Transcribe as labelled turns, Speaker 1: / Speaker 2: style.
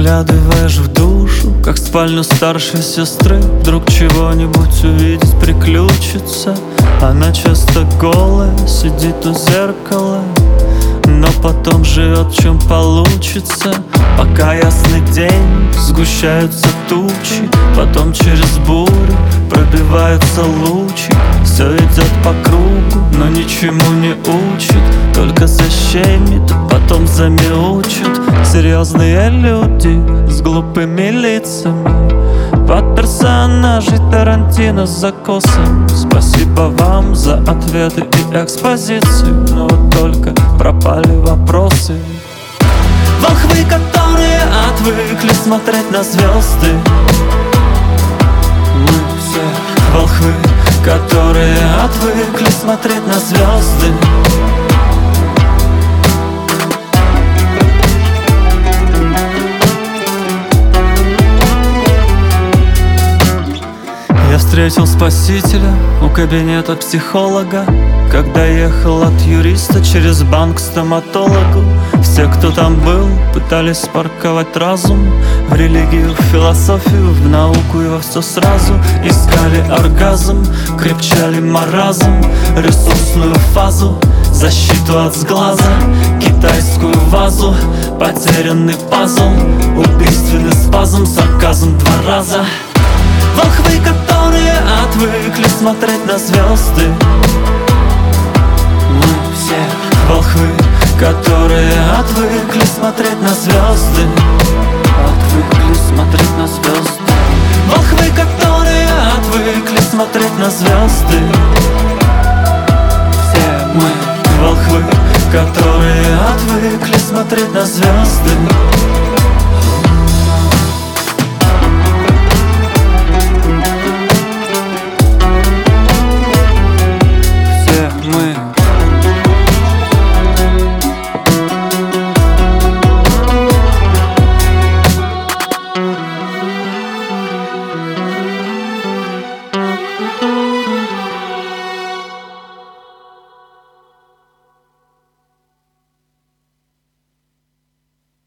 Speaker 1: Заглядываешь в душу, как в спальню старшей сестры. Вдруг чего-нибудь увидеть приключится. Она часто голая, сидит у зеркала, но потом живет, чем получится. Пока ясный день, сгущаются тучи, потом через бурю пробиваются лучи. Все идет по кругу, но ничему не учит, только защемит, потом замяучит. Серьезные люди с глупыми лицами, под персонажей Тарантино с закосом. Спасибо вам за ответы и экспозицию, но вот только пропали вопросы. Волхвы, которые отвыкли смотреть на звезды. Мы все волхвы, которые отвыкли смотреть на звезды. Я встретил спасителя у кабинета психолога, когда ехал от юриста через банк к стоматологу. Все, кто там был, пытались спарковать разум в религию, в философию, в науку и во все сразу. Искали оргазм, крепчали маразм, ресурсную фазу, защиту от сглаза, китайскую вазу, потерянный пазл, убийственный спазм, сарказм 2 раза. Волхвы, которые отвыкли смотреть на звезды. Мы все волхвы, которые отвыкли смотреть на звезды. Отвыкли смотреть на звезды. Волхвы, которые отвыкли смотреть на звезды. Все мы волхвы, которые отвыкли смотреть на звезды.